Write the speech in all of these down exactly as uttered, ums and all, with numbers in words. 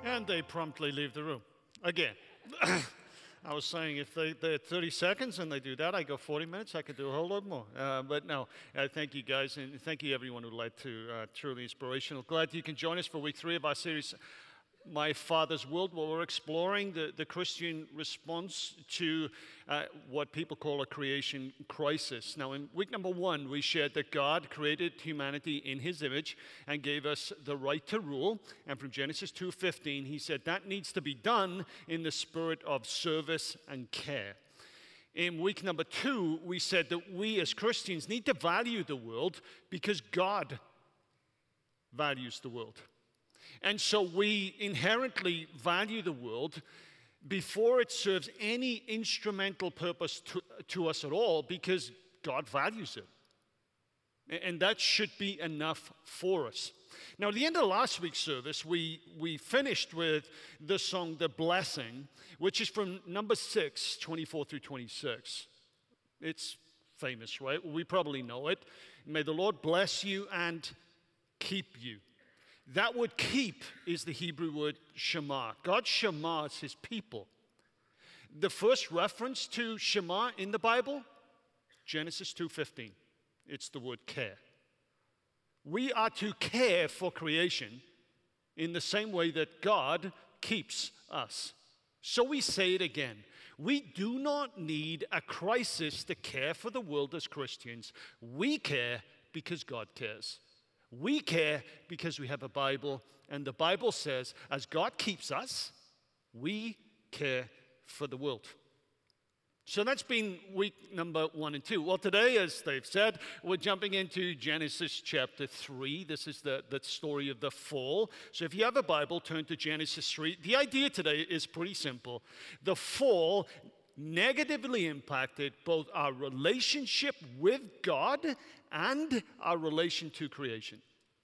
And they promptly leave the room. Again. I was saying if they, they're thirty seconds and they do that, I go forty minutes, I could do a whole lot more. Uh, but no, uh, thank you guys, and thank you everyone who led to uh, Truly Inspirational. Glad you can join us for week three of our series, My Father's World, where we're exploring the, the Christian response to uh, what people call a creation crisis. Now, in week number one, we shared that God created humanity in his image and gave us the right to rule. And from Genesis two fifteen, he said that needs to be done in the spirit of service and care. In week number two, we said that we as Christians need to value the world because God values the world. And so we inherently value the world before it serves any instrumental purpose to, to us at all because God values it. And that should be enough for us. Now, at the end of last week's service, we, we finished with the song, The Blessing, which is from number six, twenty-four through twenty-six. It's famous, right? We probably know it. May the Lord bless you and keep you. That word keep is the Hebrew word Shema. God Shema's his people. The first reference to Shema in the Bible, Genesis two fifteen. It's the word care. We are to care for creation in the same way that God keeps us. So we say it again. We do not need a crisis to care for the world as Christians. We care because God cares. We care because we have a Bible, and the Bible says, as God keeps us, we care for the world. So that's been week number one and two. Well, today, as they've said, we're jumping into Genesis chapter three. This is the, the story of the fall. So if you have a Bible, turn to Genesis three. The idea today is pretty simple. The fall negatively impacted both our relationship with God and our relation to creation.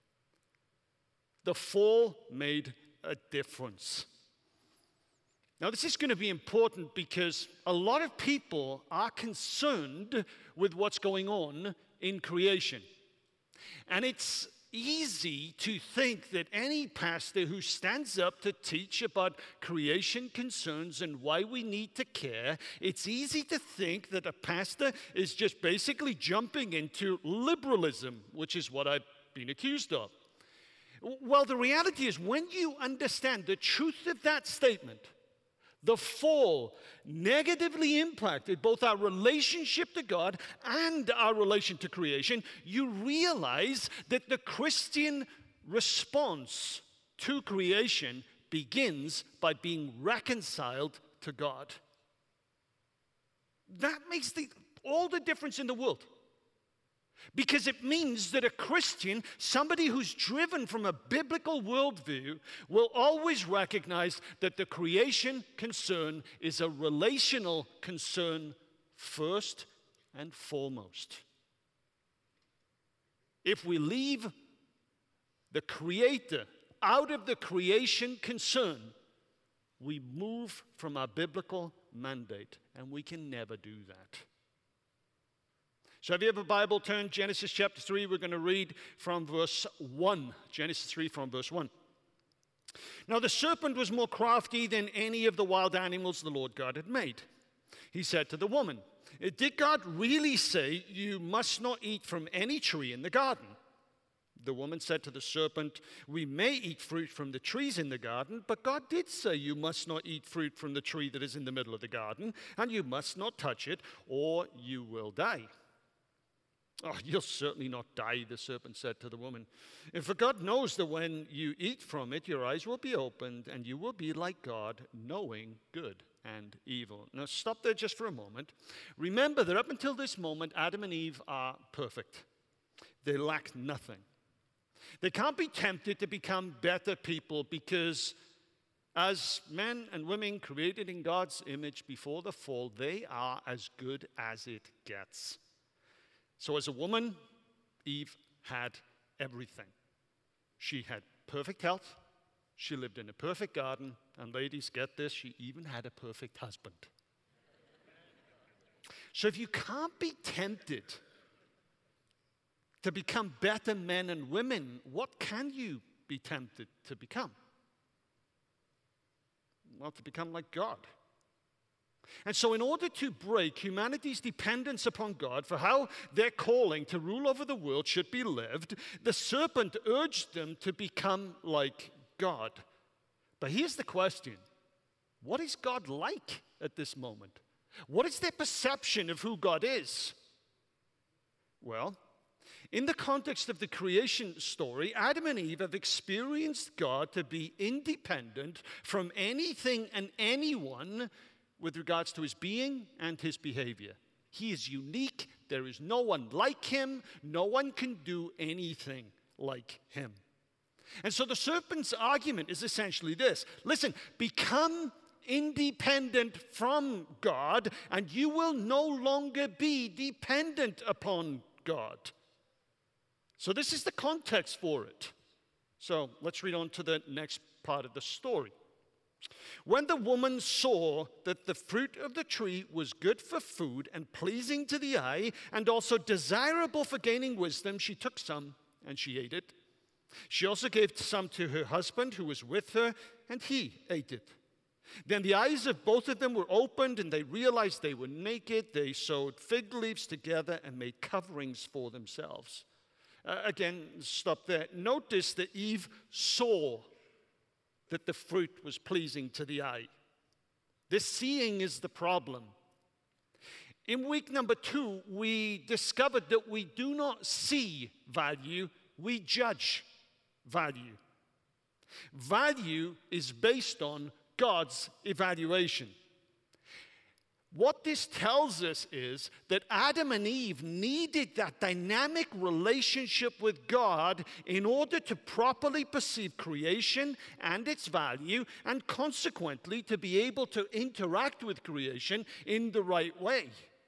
The fall made a difference. Now, this is going to be important because a lot of people are concerned with what's going on in creation. And it's easy to think that any pastor who stands up to teach about creation concerns and why we need to care, it's easy to think that a pastor is just basically jumping into liberalism, which is what I've been accused of. Well, the reality is when you understand the truth of that statement, the fall negatively impacted both our relationship to God and our relation to creation, you realize that the Christian response to creation begins by being reconciled to God. That makes the, all the difference in the world. Because it means that a Christian, somebody who's driven from a biblical worldview, will always recognize that the creation concern is a relational concern first and foremost. If we leave the Creator out of the creation concern, we move from our biblical mandate, and we can never do that. So if you have a Bible, turn Genesis chapter three. We're going to read from verse one. Genesis three from verse one. Now the serpent was more crafty than any of the wild animals the Lord God had made. He said to the woman, "Did God really say you must not eat from any tree in the garden?" The woman said to the serpent, "We may eat fruit from the trees in the garden, but God did say you must not eat fruit from the tree that is in the middle of the garden, and you must not touch it, or you will die." "Oh, you'll certainly not die," the serpent said to the woman. "For God knows that when you eat from it, your eyes will be opened, and you will be like God, knowing good and evil." Now, stop there just for a moment. Remember that up until this moment, Adam and Eve are perfect. They lack nothing. They can't be tempted to become better people because as men and women created in God's image before the fall, they are as good as it gets. So as a woman, Eve had everything. She had perfect health, she lived in a perfect garden, and ladies, get this, she even had a perfect husband. So if you can't be tempted to become better men and women, what can you be tempted to become? well, to become like God. And so in order to break humanity's dependence upon God for how their calling to rule over the world should be lived, the serpent urged them to become like God. But here's the question. What is God like at this moment? What is their perception of who God is? Well, in the context of the creation story, Adam and Eve have experienced God to be independent from anything and anyone with regards to his being and his behavior. He is unique. There is no one like him. No one can do anything like him. And so the serpent's argument is essentially this. Listen, become independent from God, and you will no longer be dependent upon God. So this is the context for it. So let's read on to the next part of the story. When the woman saw that the fruit of the tree was good for food and pleasing to the eye and also desirable for gaining wisdom, she took some and she ate it. She also gave some to her husband who was with her, and he ate it. Then the eyes of both of them were opened, and they realized they were naked. They sewed fig leaves together and made coverings for themselves. Uh, again, stop there. Notice that Eve saw that the fruit was pleasing to the eye. This seeing is the problem. In week number two, we discovered that we do not see value, we judge value. Value is based on God's evaluation. What this tells us is that Adam and Eve needed that dynamic relationship with God in order to properly perceive creation and its value, and consequently to be able to interact with creation in the right way.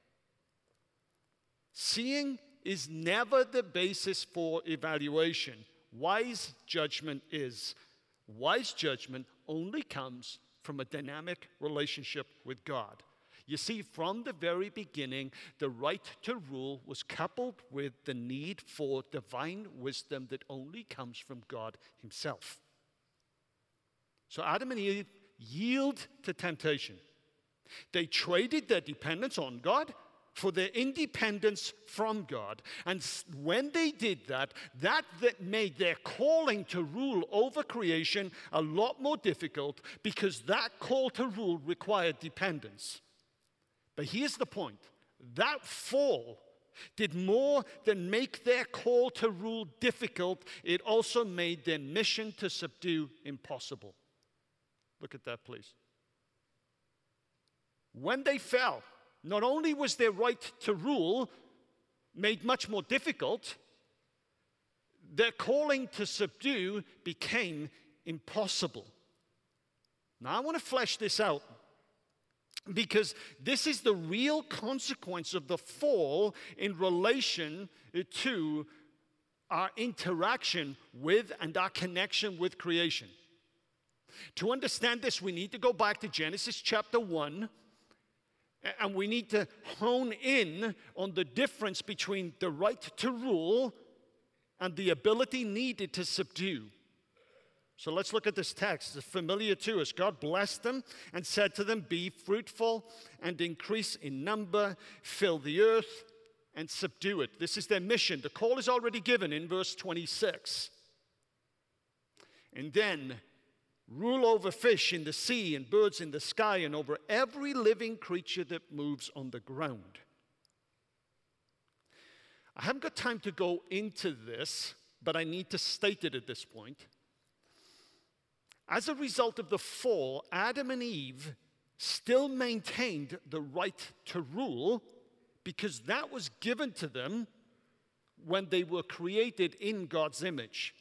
Seeing is never the basis for evaluation. Wise judgment is. Wise judgment only comes from a dynamic relationship with God. You see, from the very beginning, the right to rule was coupled with the need for divine wisdom that only comes from God himself. So Adam and Eve yield to temptation. They traded their dependence on God for their independence from God. And when they did that, that, that made their calling to rule over creation a lot more difficult, because that call to rule required dependence. But here's the point. That fall did more than make their call to rule difficult. It also made their mission to subdue impossible. Look at that, please. When they fell, not only was their right to rule made much more difficult, their calling to subdue became impossible. Now, I want to flesh this out, because this is the real consequence of the fall in relation to our interaction with and our connection with creation. To understand this, we need to go back to Genesis chapter one, and we need to hone in on the difference between the right to rule and the ability needed to subdue. So let's look at this text. It's familiar to us. God blessed them and said to them, "Be fruitful and increase in number, fill the earth and subdue it." This is their mission. The call is already given in verse twenty-six. And then, rule over fish in the sea and birds in the sky and over every living creature that moves on the ground. I haven't got time to go into this, but I need to state it at this point. As a result of the fall, Adam and Eve still maintained the right to rule, because that was given to them when they were created in God's image.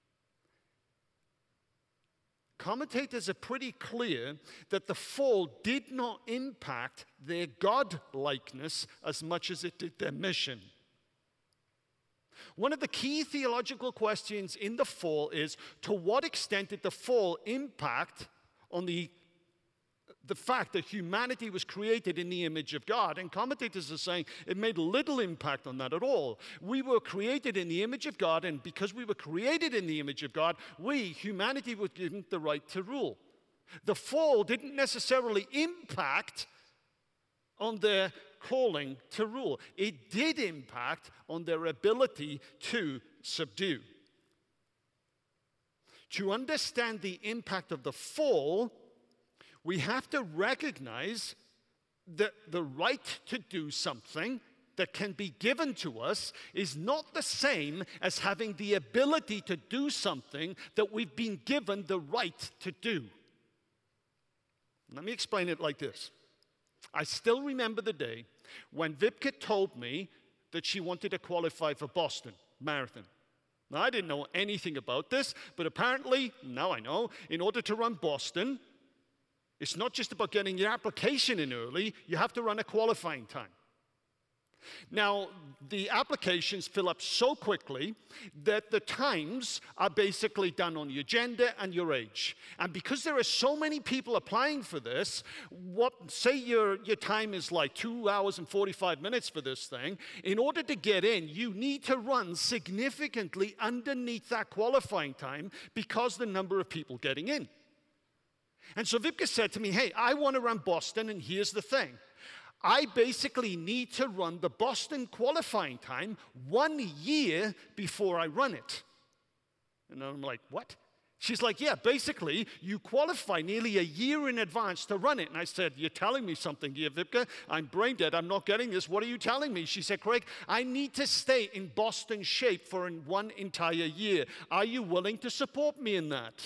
Commentators are pretty clear that the fall did not impact their God-likeness as much as it did their mission. One of the key theological questions in the fall is, to what extent did the fall impact on the, the fact that humanity was created in the image of God? And commentators are saying it made little impact on that at all. We were created in the image of God, and because we were created in the image of God, we, humanity, were given the right to rule. The fall didn't necessarily impact on their calling to rule. It did impact on their ability to subdue. To understand the impact of the fall, we have to recognize that the right to do something that can be given to us is not the same as having the ability to do something that we've been given the right to do. Let me explain it like this. I still remember the day when Vipka told me that she wanted to qualify for Boston Marathon. Now, I didn't know anything about this, but apparently, now I know, in order to run Boston, it's not just about getting your application in early, you have to run a qualifying time. Now, the applications fill up so quickly that the times are basically done on your gender and your age. And because there are so many people applying for this, what say your, your time is like two hours and forty-five minutes for this thing, in order to get in, you need to run significantly underneath that qualifying time because the number of people getting in. And so Vipka said to me, hey, I want to run Boston, and here's the thing. I basically need to run the Boston qualifying time one year before I run it. And I'm like, what? She's like, yeah, basically, you qualify nearly a year in advance to run it. And I said, you're telling me something here, Vipka. I'm brain dead. I'm not getting this. What are you telling me? She said, Craig, I need to stay in Boston shape for one entire year. Are you willing to support me in that?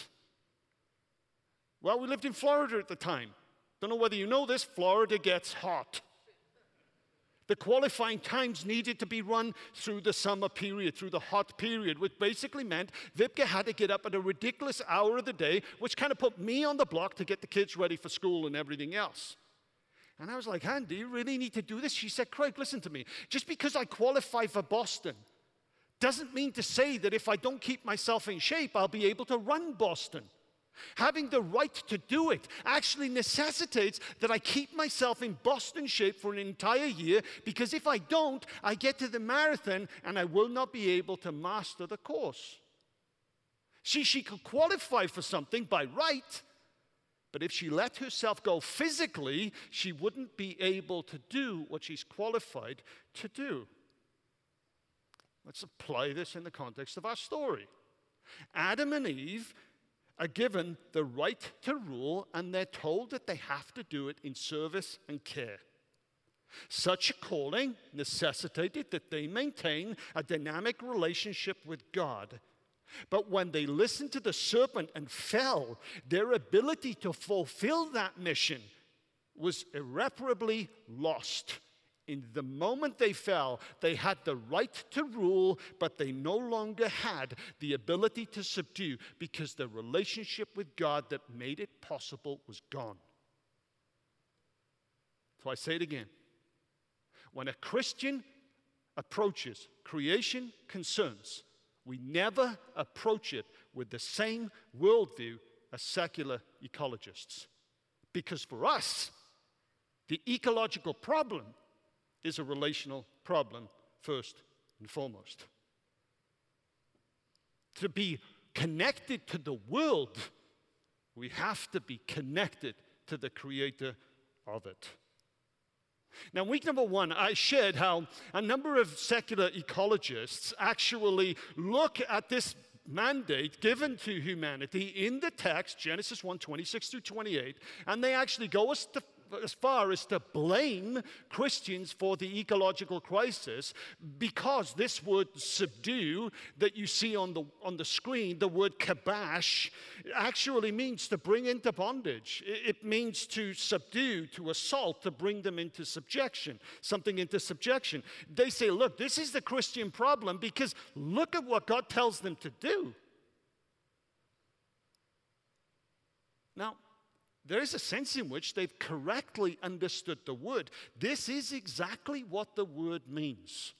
Well, we lived in Florida at the time. Don't know whether you know this, Florida gets hot. The qualifying times needed to be run through the summer period, through the hot period, which basically meant Vipka had to get up at a ridiculous hour of the day, which kind of put me on the block to get the kids ready for school and everything else. And I was like, Han, do you really need to do this? She said, Craig, listen to me. Just because I qualify for Boston doesn't mean to say that if I don't keep myself in shape, I'll be able to run Boston. Having the right to do it actually necessitates that I keep myself in Boston shape for an entire year, because if I don't, I get to the marathon and I will not be able to master the course. See, she could qualify for something by right, but if she let herself go physically, she wouldn't be able to do what she's qualified to do. Let's apply this in the context of our story. Adam and Eve are given the right to rule, and they're told that they have to do it in service and care. Such a calling necessitated that they maintain a dynamic relationship with God. But when they listened to the serpent and fell, their ability to fulfill that mission was irreparably lost. In the moment they fell, they had the right to rule, but they no longer had the ability to subdue, because the relationship with God that made it possible was gone. So I say it again. When a Christian approaches creation concerns, we never approach it with the same worldview as secular ecologists. Because for us, the ecological problem is a relational problem first and foremost. To be connected to the world, we have to be connected to the creator of it. Now, week number one, I shared how a number of secular ecologists actually look at this mandate given to humanity in the text, Genesis one, twenty-six through twenty-eight, and they actually go as to as far as to blame Christians for the ecological crisis, because this word subdue that you see on the, on the screen, the word kabash, actually means to bring into bondage. It means to subdue, to assault, to bring them into subjection, something into subjection. They say, look, this is the Christian problem, because look at what God tells them to do. Now, there is a sense in which they've correctly understood the word. This is exactly what the word means.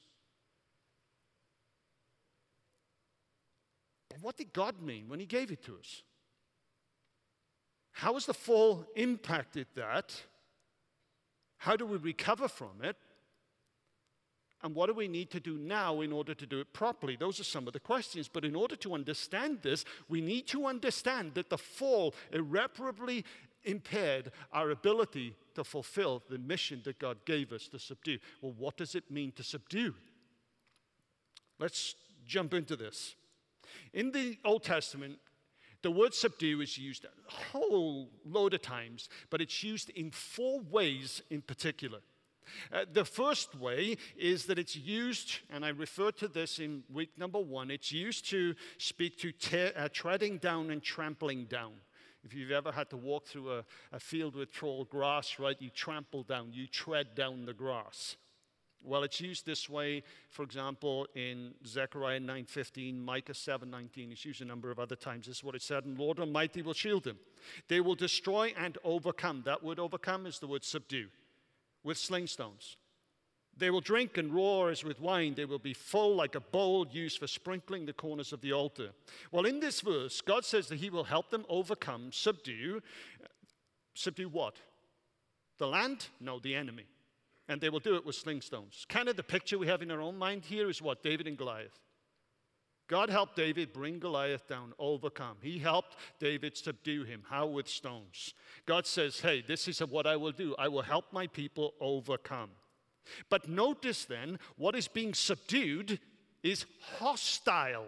But what did God mean when he gave it to us? How has the fall impacted that? How do we recover from it? And what do we need to do now in order to do it properly? Those are some of the questions. But in order to understand this, we need to understand that the fall irreparably impaired our ability to fulfill the mission that God gave us to subdue. Well, what does it mean to subdue? Let's jump into this. In the Old Testament, the word subdue is used a whole load of times, but it's used in four ways in particular. Uh, the first way is that it's used, and I referred to this in week number one, it's used to speak to te- uh, treading down and trampling down. If you've ever had to walk through a, a field with tall grass, right, you trample down, you tread down the grass. Well, it's used this way, for example, in Zechariah nine fifteen, Micah seven nineteen. It's used a number of other times. This is what it said, and Lord Almighty will shield them. They will destroy and overcome. That word overcome is the word subdue, with sling stones. They will drink and roar as with wine. They will be full like a bowl used for sprinkling the corners of the altar. Well, in this verse, God says that he will help them overcome, subdue. Subdue what? The land? No, the enemy. And they will do it with sling stones. Kind of the picture we have in our own mind here is what? David and Goliath. God helped David bring Goliath down, overcome. He helped David subdue him. How? With stones. God says, hey, this is what I will do. I will help my people overcome. But notice then, what is being subdued is hostile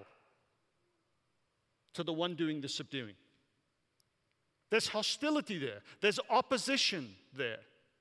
to the one doing the subduing. There's hostility there. There's opposition there.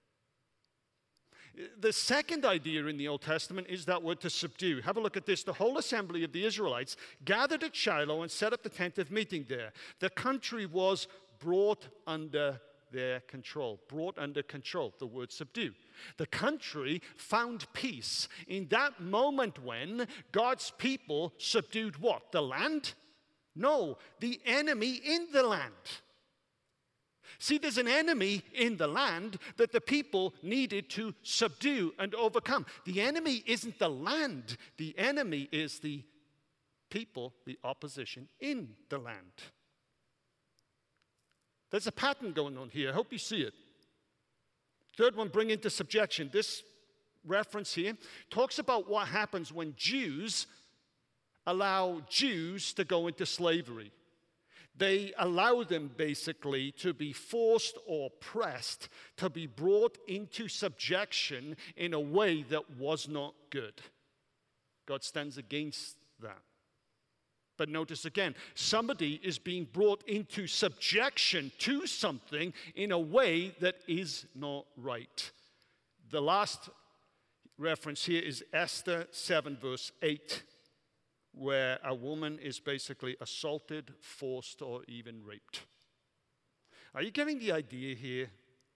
The second idea in the Old Testament is that word to subdue. Have a look at this. The whole assembly of the Israelites gathered at Shiloh and set up the tent of meeting there. The country was brought under their control. Brought under control, the word subdue. The country found peace in that moment when God's people subdued what? The land? No, the enemy in the land. See, there's an enemy in the land that the people needed to subdue and overcome. The enemy isn't the land. The enemy is the people, the opposition in the land. There's a pattern going on here. I hope you see it. Third one, bring into subjection. This reference here talks about what happens when Jews allow Jews to go into slavery. They allow them basically to be forced or pressed to be brought into subjection in a way that was not good. God stands against that. But notice again, somebody is being brought into subjection to something in a way that is not right. The last reference here is Esther seven, verse eight. Where a woman is basically assaulted, forced, or even raped. Are you getting the idea here?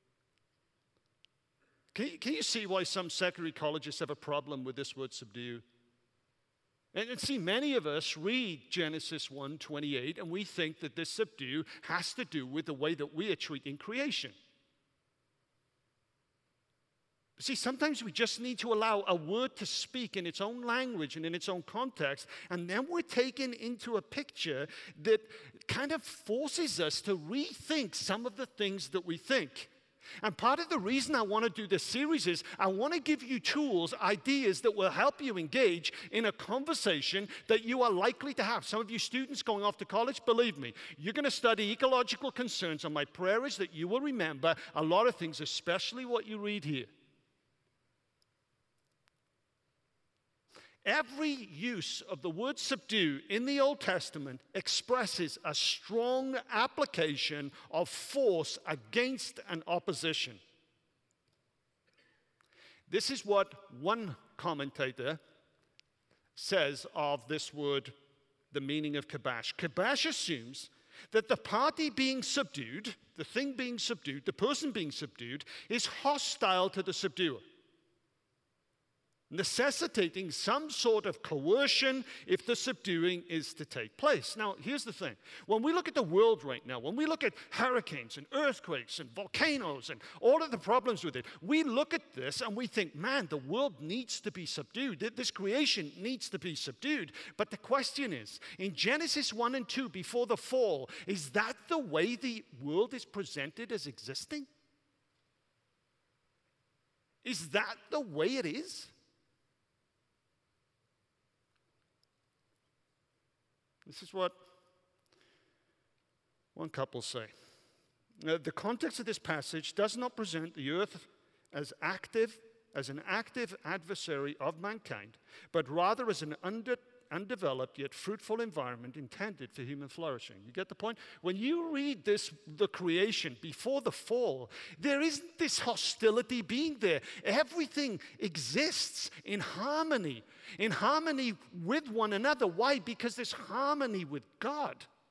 Can you, can you see why some secular ecologists have a problem with this word subdue? And, and see, many of us read Genesis one twenty-eight, and we think that this subdue has to do with the way that we are treating creation. See, sometimes we just need to allow a word to speak in its own language and in its own context, and then we're taken into a picture that kind of forces us to rethink some of the things that we think. And part of the reason I want to do this series is I want to give you tools, ideas that will help you engage in a conversation that you are likely to have. Some of you students going off to college, believe me, you're going to study ecological concerns, and my prayer is that you will remember a lot of things, especially what you read here. Every use of the word subdue in the Old Testament expresses a strong application of force against an opposition. This is what one commentator says of this word, the meaning of kibash. Kibash assumes that the party being subdued, the thing being subdued, the person being subdued, is hostile to the subduer, necessitating some sort of coercion if the subduing is to take place. Now, here's the thing. When we look at the world right now, when we look at hurricanes and earthquakes and volcanoes and all of the problems with it, we look at this and we think, man, the world needs to be subdued. This creation needs to be subdued. But the question is, in Genesis one and two, before the fall, is that the way the world is presented as existing? Is that the way it is? This is what one couple say. Uh, the context of this passage does not present the earth as active, as an active adversary of mankind, but rather as an under, undeveloped yet fruitful environment intended for human flourishing. You get the point? When you read this, the creation before the fall, there isn't this hostility being there. Everything exists in harmony, in harmony with one another. Why? Because there's harmony with God.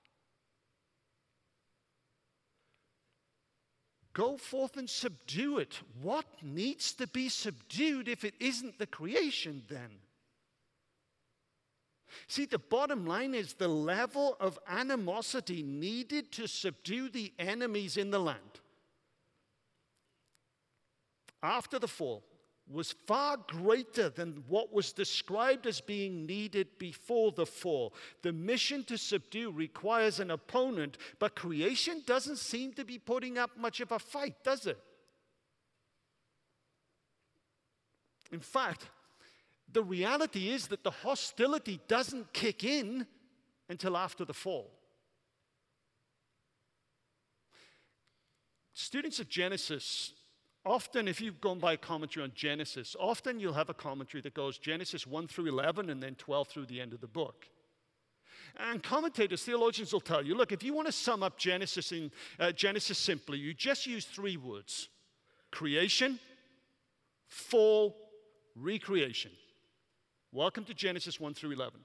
Go forth and subdue it. What needs to be subdued if it isn't the creation then? See, the bottom line is the level of animosity needed to subdue the enemies in the land after the fall was far greater than what was described as being needed before the fall. The mission to subdue requires an opponent, but creation doesn't seem to be putting up much of a fight, does it? In fact, the reality is that the hostility doesn't kick in until after the fall. Students of Genesis, often if you've gone by a commentary on Genesis, often you'll have a commentary that goes Genesis one through eleven and then twelve through the end of the book. And commentators, theologians will tell you, look, if you want to sum up Genesis in uh, Genesis simply, you just use three words: creation, fall, recreation. Welcome to Genesis one through eleven.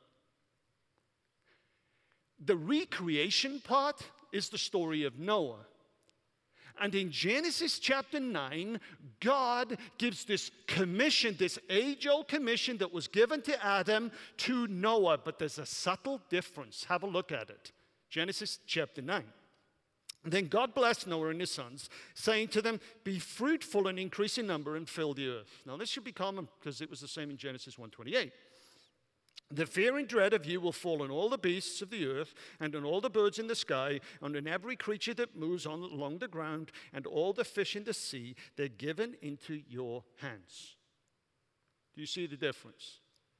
The recreation part is the story of Noah. And in Genesis chapter nine, God gives this commission, this age-old commission that was given to Adam to Noah. But there's a subtle difference. Have a look at it. Genesis chapter nine. Then God blessed Noah and his sons, saying to them, "Be fruitful and increase in number and fill the earth." Now this should be common because it was the same in Genesis one twenty-eight. "The fear and dread of you will fall on all the beasts of the earth, and on all the birds in the sky, and on every creature that moves on along the ground, and all the fish in the sea. They're given into your hands." Do you see the difference?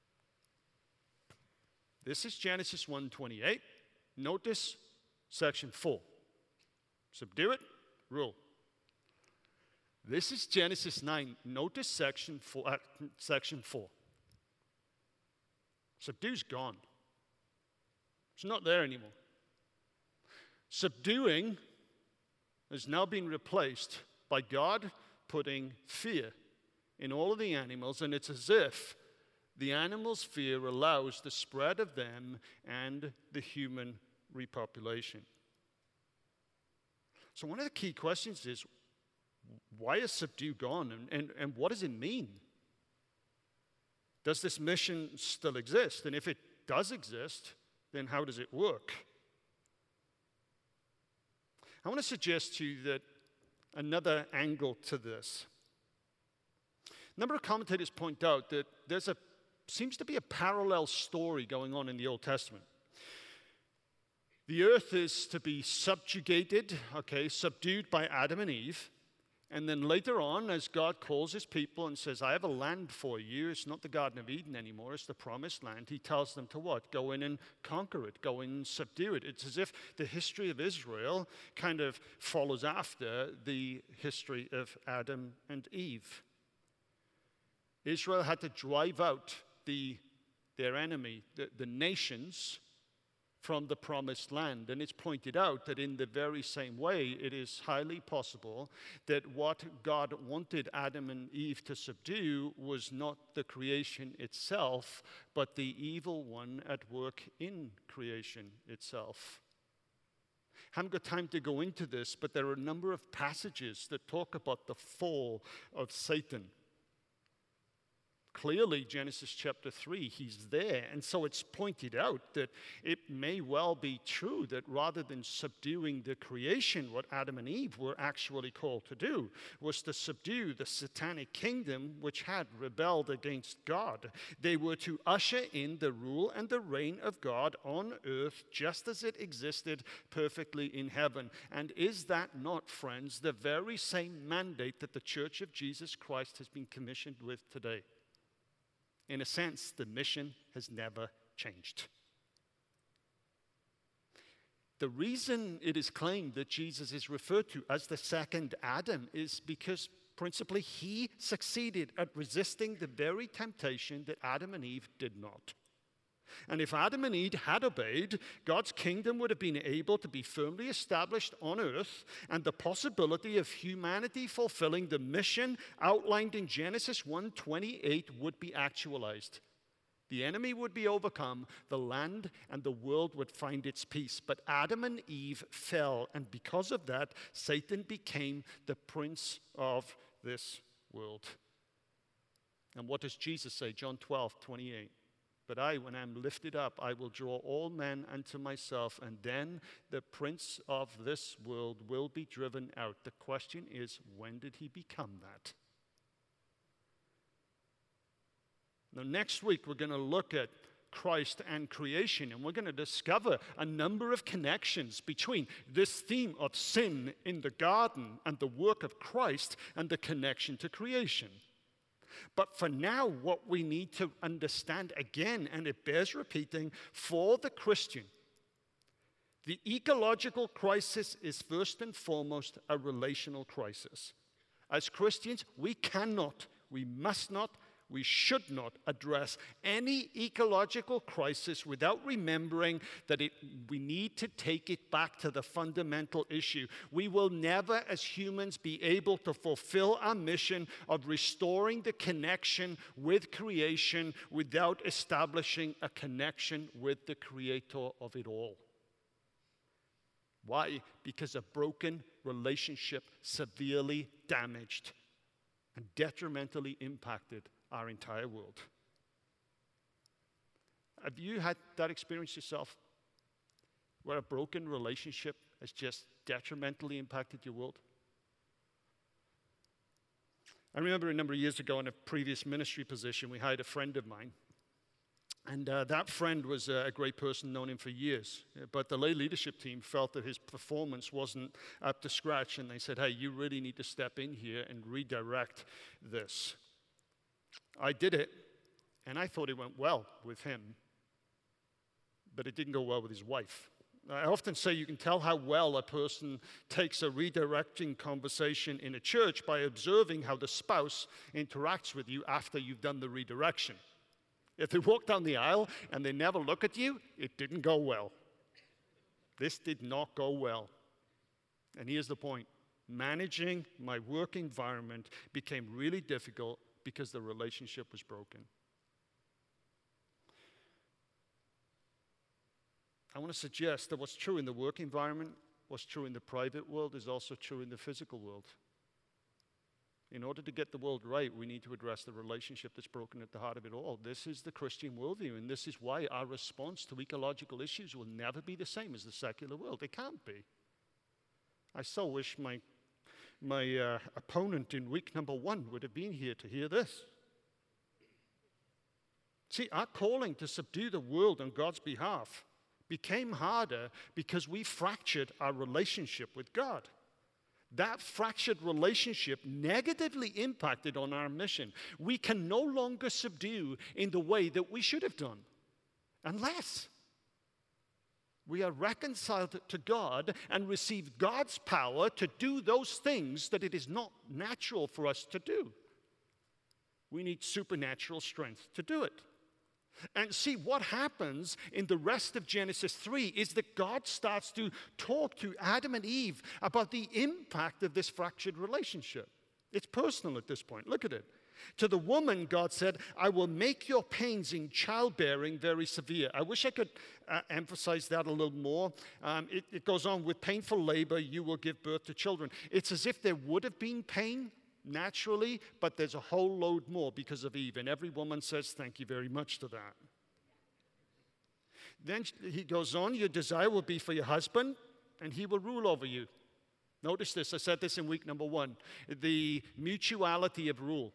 This is Genesis one twenty-eight. Notice section four. Subdue it, rule. This is Genesis nine. Notice section four. Uh, section four. Subdue's gone. It's not there anymore. Subduing has now been replaced by God putting fear in all of the animals, and it's as if the animals' fear allows the spread of them and the human repopulation. So one of the key questions is, why is subdue gone, and, and, and what does it mean? Does this mission still exist? And if it does exist, then how does it work? I want to suggest to you that another angle to this. A number of commentators point out that there's a seems to be a parallel story going on in the Old Testament. The earth is to be subjugated, okay, subdued by Adam and Eve. And then later on, as God calls his people and says, "I have a land for you," it's not the Garden of Eden anymore, it's the promised land. He tells them to what? Go in and conquer it, go in and subdue it. It's as if the history of Israel kind of follows after the history of Adam and Eve. Israel had to drive out the, their enemy, the, the nations, from the promised land. And it's pointed out that in the very same way, it is highly possible that what God wanted Adam and Eve to subdue was not the creation itself, but the evil one at work in creation itself. I haven't got time to go into this, but there are a number of passages that talk about the fall of Satan. Clearly, Genesis chapter three, he's there. And so it's pointed out that it may well be true that rather than subduing the creation, what Adam and Eve were actually called to do was to subdue the satanic kingdom which had rebelled against God. They were to usher in the rule and the reign of God on earth just as it existed perfectly in heaven. And is that not, friends, the very same mandate that the Church of Jesus Christ has been commissioned with today? In a sense, the mission has never changed. The reason it is claimed that Jesus is referred to as the second Adam is because principally he succeeded at resisting the very temptation that Adam and Eve did not. And if Adam and Eve had obeyed, God's kingdom would have been able to be firmly established on earth, and the possibility of humanity fulfilling the mission outlined in Genesis one twenty-eight would be actualized. The enemy would be overcome, the land and the world would find its peace. But Adam and Eve fell, and because of that, Satan became the prince of this world. And what does Jesus say? John twelve twenty-eight. But I, when I am lifted up, I will draw all men unto myself, and then the prince of this world will be driven out. The question is, when did he become that? Now, next week, we're going to look at Christ and creation, and we're going to discover a number of connections between this theme of sin in the garden and the work of Christ and the connection to creation. But for now, what we need to understand again, and it bears repeating, for the Christian, the ecological crisis is first and foremost a relational crisis. As Christians, we cannot, we must not, we should not address any ecological crisis without remembering that it, we need to take it back to the fundamental issue. We will never, as humans, be able to fulfill our mission of restoring the connection with creation without establishing a connection with the Creator of it all. Why? Because a broken relationship severely damaged and detrimentally impacted our entire world. Have you had that experience yourself? Where a broken relationship has just detrimentally impacted your world? I remember a number of years ago in a previous ministry position, we hired a friend of mine. And uh, that friend was uh, a great person, known him for years. But the lay leadership team felt that his performance wasn't up to scratch, and they said, hey, you really need to step in here and redirect this. I did it, and I thought it went well with him, but it didn't go well with his wife. I often say you can tell how well a person takes a redirecting conversation in a church by observing how the spouse interacts with you after you've done the redirection. If they walk down the aisle and they never look at you, it didn't go well. This did not go well. And here's the point. Managing my work environment became really difficult because the relationship was broken. I want to suggest that what's true in the work environment, what's true in the private world, is also true in the physical world. In order to get the world right, we need to address the relationship that's broken at the heart of it all. This is the Christian worldview, and this is why our response to ecological issues will never be the same as the secular world. It can't be. I so wish my My uh, opponent in week number one would have been here to hear this. See, our calling to subdue the world on God's behalf became harder because we fractured our relationship with God. That fractured relationship negatively impacted on our mission. We can no longer subdue in the way that we should have done, unless we are reconciled to God and receive God's power to do those things that it is not natural for us to do. We need supernatural strength to do it. And see, what happens in the rest of Genesis three is that God starts to talk to Adam and Eve about the impact of this fractured relationship. It's personal at this point. Look at it. To the woman, God said, I will make your pains in childbearing very severe. I wish I could uh, emphasize that a little more. Um, it, it goes on, with painful labor, you will give birth to children. It's as if there would have been pain naturally, but there's a whole load more because of Eve. And every woman says, thank you very much to that. Then he goes on, your desire will be for your husband, and he will rule over you. Notice this, I said this in week number one, the mutuality of rule.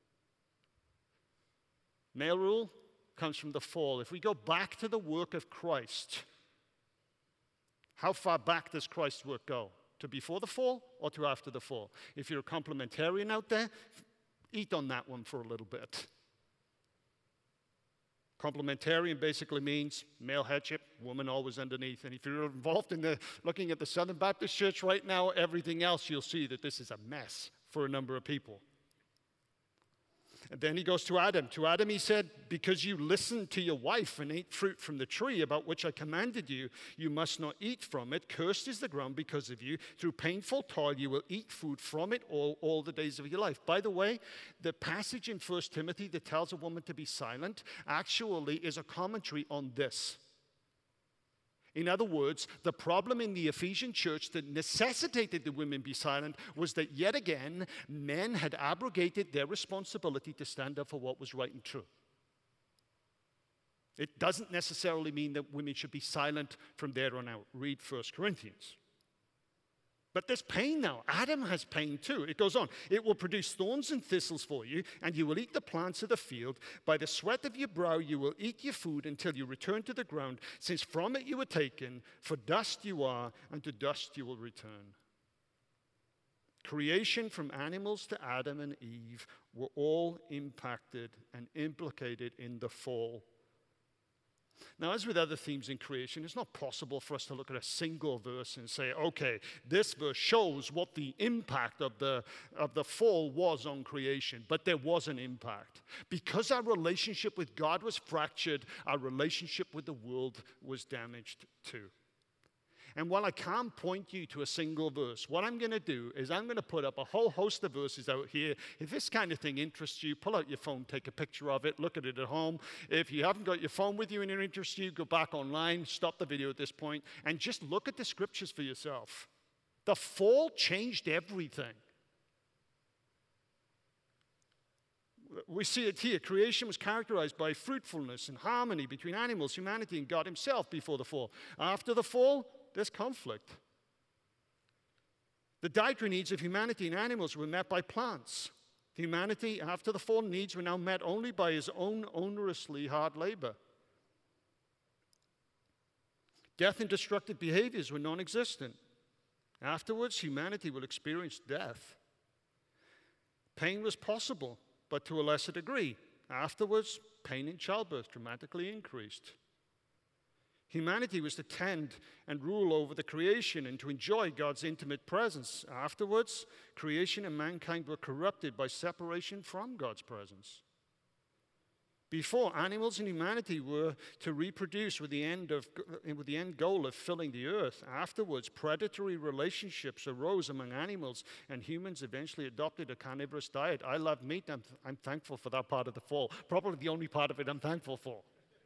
Male rule comes from the fall. If we go back to the work of Christ, how far back does Christ's work go? To before the fall or to after the fall? If you're a complementarian out there, eat on that one for a little bit. Complementarian basically means male headship, woman always underneath. And if you're involved in the looking at the Southern Baptist Church right now, everything else, you'll see that this is a mess for a number of people. And then he goes to Adam. To Adam he said, because you listened to your wife and ate fruit from the tree about which I commanded you, you must not eat from it. Cursed is the ground because of you. Through painful toil you will eat food from it all, all the days of your life. By the way, the passage in First Timothy that tells a woman to be silent actually is a commentary on this. In other words, the problem in the Ephesian church that necessitated the women be silent was that yet again, men had abrogated their responsibility to stand up for what was right and true. It doesn't necessarily mean that women should be silent from there on out. Read First Corinthians. But there's pain now. Adam has pain too. It goes on. It will produce thorns and thistles for you, and you will eat the plants of the field. By the sweat of your brow you will eat your food until you return to the ground, since from it you were taken, for dust you are, and to dust you will return. Creation from animals to Adam and Eve were all impacted and implicated in the fall. Now, as with other themes in creation, it's not possible for us to look at a single verse and say, okay, this verse shows what the impact of the, of the fall was on creation. But there was an impact. Because our relationship with God was fractured, our relationship with the world was damaged too. And while I can't point you to a single verse, what I'm going to do is I'm going to put up a whole host of verses out here. If this kind of thing interests you, pull out your phone, take a picture of it, look at it at home. If you haven't got your phone with you and it interests you, go back online, stop the video at this point, and just look at the scriptures for yourself. The fall changed everything. We see it here. Creation was characterized by fruitfulness and harmony between animals, humanity, and God himself before the fall. After the fall, there's conflict. The dietary needs of humanity and animals were met by plants. Humanity, after the fall, needs were now met only by his own onerously hard labor. Death and destructive behaviors were non-existent. Afterwards, humanity will experience death. Pain was possible, but to a lesser degree. Afterwards, pain in childbirth dramatically increased. Humanity was to tend and rule over the creation and to enjoy God's intimate presence. Afterwards, creation and mankind were corrupted by separation from God's presence. Before, animals and humanity were to reproduce with the end of, with the end goal of filling the earth. Afterwards, predatory relationships arose among animals, and humans eventually adopted a carnivorous diet. I love meat. I'm, I'm thankful for that part of the fall. Probably the only part of it I'm thankful for.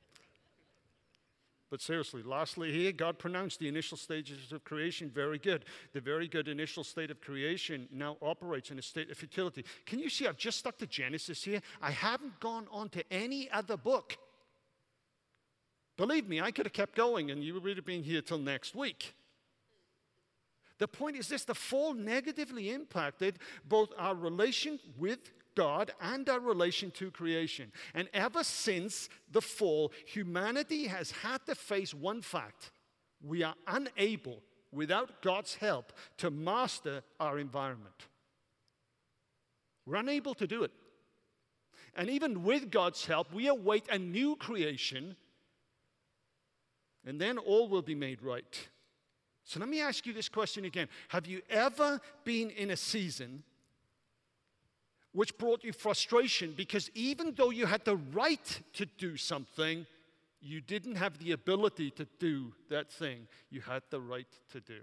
But seriously, lastly here, God pronounced the initial stages of creation very good. The very good initial state of creation now operates in a state of futility. Can you see I've just stuck to Genesis here? I haven't gone on to any other book. Believe me, I could have kept going and you would have been here till next week. The point is this: the fall negatively impacted both our relation with God and our relation to creation. And ever since the fall, humanity has had to face one fact. We are unable, without God's help, to master our environment. We're unable to do it. And even with God's help, we await a new creation, and then all will be made right. So let me ask you this question again. Have you ever been in a season which brought you frustration because even though you had the right to do something, you didn't have the ability to do that thing you had the right to do?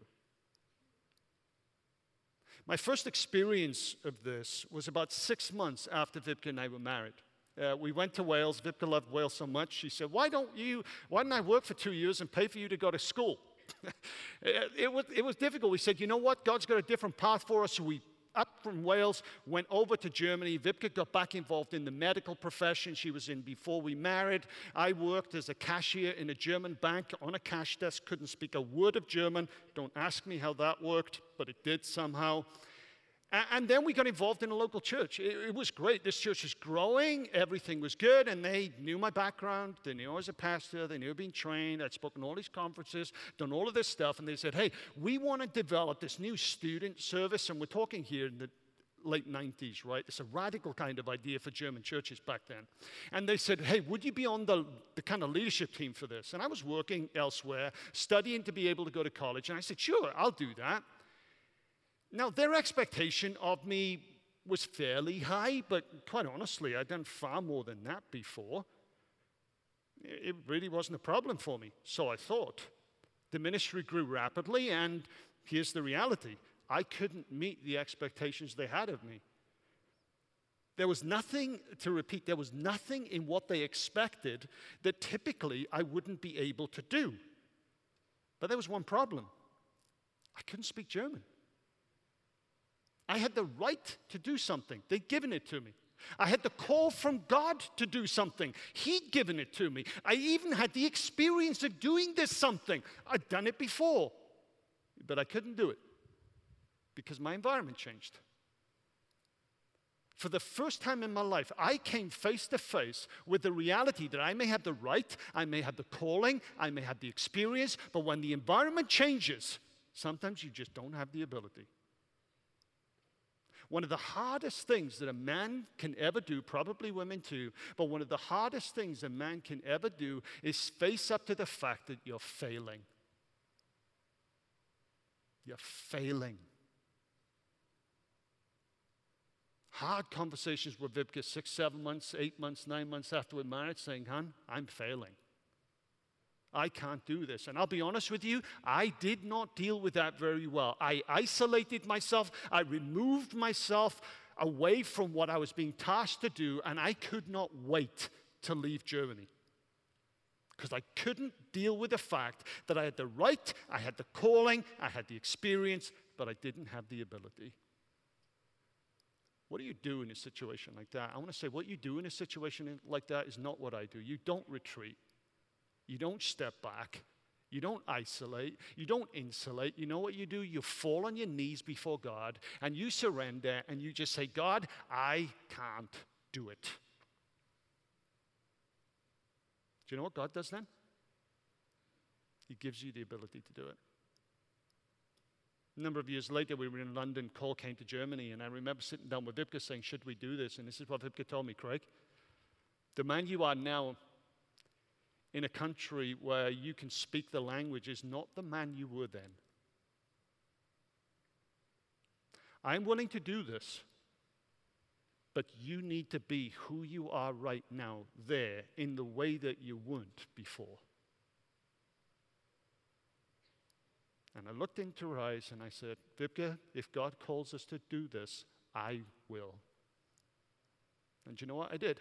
My first experience of this was about six months after Vipka and I were married. Uh, we went to Wales. Vipka loved Wales so much. She said, why don't you, why don't I work for two years and pay for you to go to school? it, it, was, it was difficult. We said, you know what? God's got a different path for us. So we up from Wales, went over to Germany. Vipka got back involved in the medical profession she was in before we married. I worked as a cashier in a German bank on a cash desk, couldn't speak a word of German. Don't ask me how that worked, but it did somehow. And then we got involved in a local church. It, it was great. This church was growing. Everything was good. And they knew my background. They knew I was a pastor. They knew I'd been trained. I'd spoken at all these conferences, done all of this stuff. And they said, hey, we want to develop this new student service. And we're talking here in the late nineties, right? It's a radical kind of idea for German churches back then. And they said, hey, would you be on the, the kind of leadership team for this? And I was working elsewhere, studying to be able to go to college. And I said, sure, I'll do that. Now, their expectation of me was fairly high, but quite honestly, I'd done far more than that before. It really wasn't a problem for me, so I thought. The ministry grew rapidly, and here's the reality. I couldn't meet the expectations they had of me. There was nothing, to repeat, there was nothing in what they expected that typically I wouldn't be able to do. But there was one problem. I couldn't speak German. I had the right to do something. They'd given it to me. I had the call from God to do something. He'd given it to me. I even had the experience of doing this something. I'd done it before, but I couldn't do it because my environment changed. For the first time in my life, I came face to face with the reality that I may have the right, I may have the calling, I may have the experience, but when the environment changes, sometimes you just don't have the ability. One of the hardest things that a man can ever do, probably women too, but one of the hardest things a man can ever do is face up to the fact that you're failing. You're failing. Hard conversations with Vibke six, seven months, eight months, nine months after we're married saying, hon, I'm failing. I can't do this. And I'll be honest with you, I did not deal with that very well. I isolated myself. I removed myself away from what I was being tasked to do, and I could not wait to leave Germany because I couldn't deal with the fact that I had the right, I had the calling, I had the experience, but I didn't have the ability. What do you do in a situation like that? I want to say what you do in a situation like that is not what I do. You don't retreat. You don't step back. You don't isolate. You don't insulate. You know what you do? You fall on your knees before God and you surrender and you just say, God, I can't do it. Do you know what God does then? He gives you the ability to do it. A number of years later, we were in London. Cole came to Germany, and I remember sitting down with Vibke saying, should we do this? And this is what Vibke told me, Craig. The man you are now in a country where you can speak the language is not the man you were then. I'm willing to do this, but you need to be who you are right now there in the way that you weren't before. And I looked into her eyes and I said, Vibke, if God calls us to do this, I will. And you know what? I did.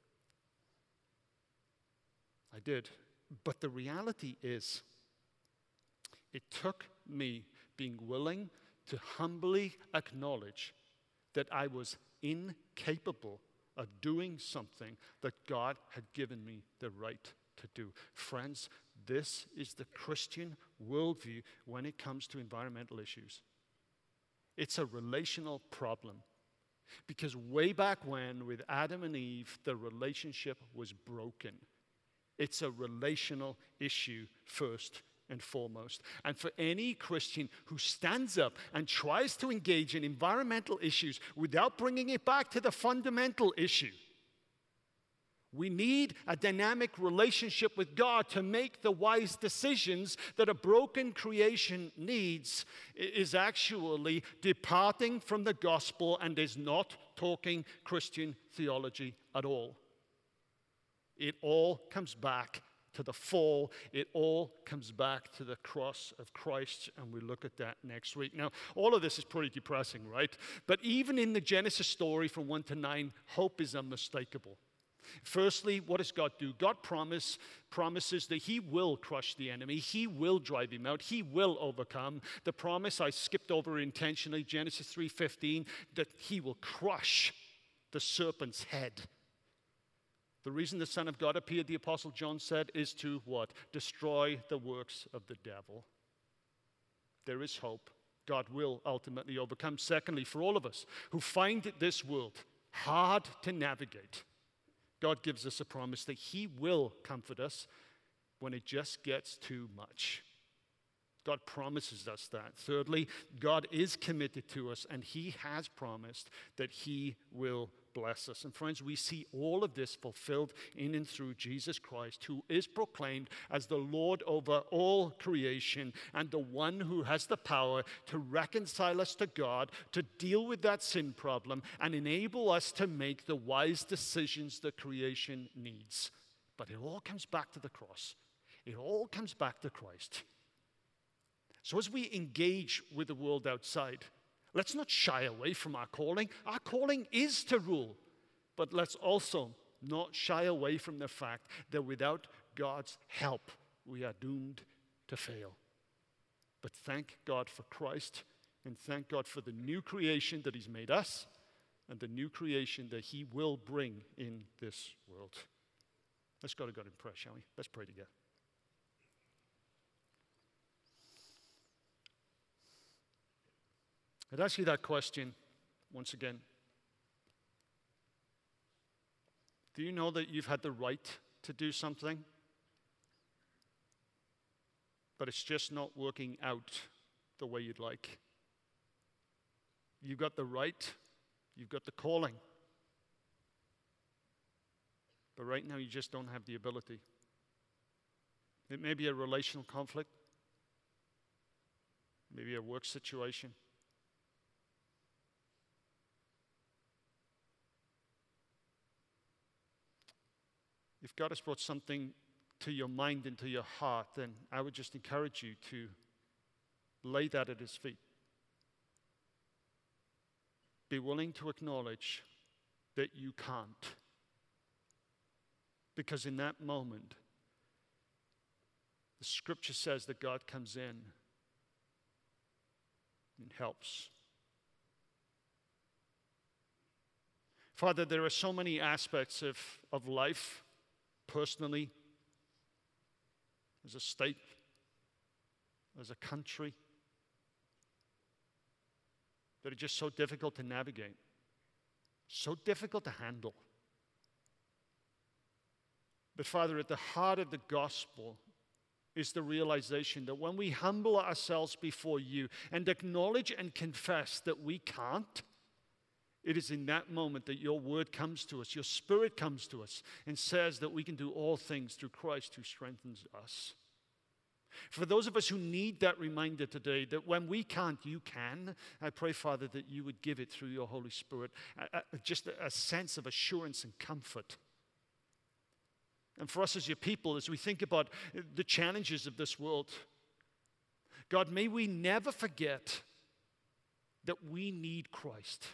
I did. But the reality is, it took me being willing to humbly acknowledge that I was incapable of doing something that God had given me the right to do. Friends, this is the Christian worldview when it comes to environmental issues. It's a relational problem. Because way back when, with Adam and Eve, the relationship was broken. It's a relational issue first and foremost. And for any Christian who stands up and tries to engage in environmental issues without bringing it back to the fundamental issue, we need a dynamic relationship with God to make the wise decisions that a broken creation needs. Is actually departing from the gospel and is not talking Christian theology at all. It all comes back to the fall. It all comes back to the cross of Christ, and we look at that next week. Now, all of this is pretty depressing, right? But even in the Genesis story from one to nine, hope is unmistakable. Firstly, what does God do? God promise, promises that he will crush the enemy. He will drive him out. He will overcome. The promise I skipped over intentionally, Genesis three fifteen, that he will crush the serpent's head. The reason the Son of God appeared, the Apostle John said, is to what? Destroy the works of the devil. There is hope. God will ultimately overcome. Secondly, for all of us who find this world hard to navigate, God gives us a promise that he will comfort us when it just gets too much. God promises us that. Thirdly, God is committed to us, and he has promised that he will bless us. And friends, we see all of this fulfilled in and through Jesus Christ, who is proclaimed as the Lord over all creation and the one who has the power to reconcile us to God, to deal with that sin problem, and enable us to make the wise decisions that creation needs. But it all comes back to the cross. It all comes back to Christ. So as we engage with the world outside, let's not shy away from our calling. Our calling is to rule. But let's also not shy away from the fact that without God's help, we are doomed to fail. But thank God for Christ, and thank God for the new creation that he's made us, and the new creation that he will bring in this world. Let's go to God in prayer, shall we? Let's pray together. I'd ask you that question once again. Do you know that you've had the right to do something, but it's just not working out the way you'd like? You've got the right, you've got the calling, but right now you just don't have the ability. It may be a relational conflict, maybe a work situation. If God has brought something to your mind and to your heart, then I would just encourage you to lay that at his feet. Be willing to acknowledge that you can't. Because in that moment, the scripture says that God comes in and helps. Father, there are so many aspects of, of life, personally, as a state, as a country, that are just so difficult to navigate, so difficult to handle. But Father, at the heart of the gospel is the realization that when we humble ourselves before you and acknowledge and confess that we can't, it is in that moment that your word comes to us, your spirit comes to us and says that we can do all things through Christ who strengthens us. For those of us who need that reminder today that when we can't, you can, I pray, Father, that you would give it through your Holy Spirit, a, a, just a, a sense of assurance and comfort. And for us as your people, as we think about the challenges of this world, God, may we never forget that we need Christ.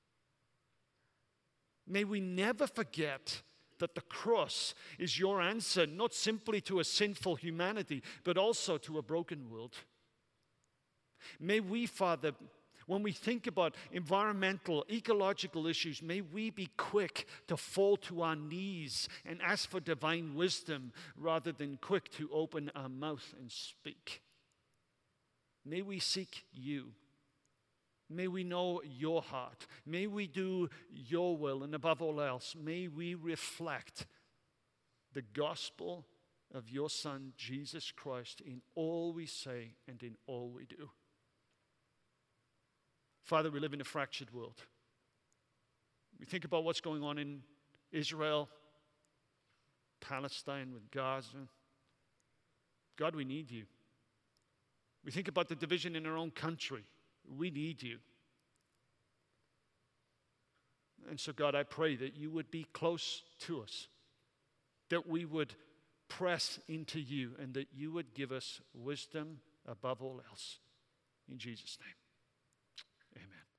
May we never forget that the cross is your answer, not simply to a sinful humanity, but also to a broken world. May we, Father, when we think about environmental, ecological issues, may we be quick to fall to our knees and ask for divine wisdom rather than quick to open our mouth and speak. May we seek you. May we know your heart. May we do your will. And above all else, may we reflect the gospel of your Son, Jesus Christ, in all we say and in all we do. Father, we live in a fractured world. We think about what's going on in Israel, Palestine, with Gaza. God, we need you. We think about the division in our own country. We need you. And so, God, I pray that you would be close to us, that we would press into you, and that you would give us wisdom above all else. In Jesus' name, amen.